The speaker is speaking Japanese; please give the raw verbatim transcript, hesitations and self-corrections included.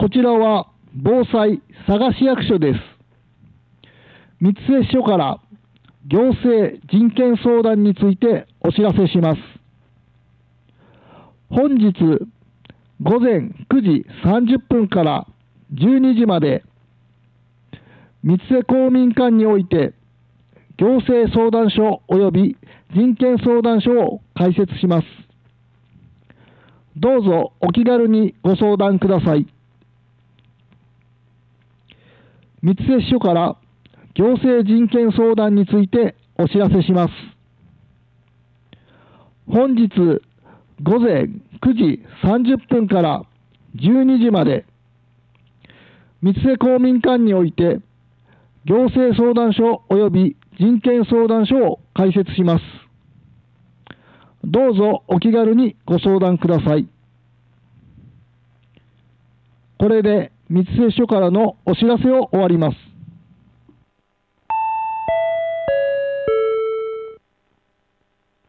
こちらは防災佐賀市役所です。三津江署から行政人権相談についてお知らせします。本日午前くじさんじゅっぷんからじゅうにじまで、三津江公民館において行政相談所及び人権相談所を開設します。どうぞお気軽にご相談ください。三津江署から行政人権相談についてお知らせします。本日午前くじさんじゅっぷんからじゅうにじまで、三津江公民館において行政相談所及び人権相談所を開設します。どうぞお気軽にご相談ください。これで三津江署からのお知らせを終わります。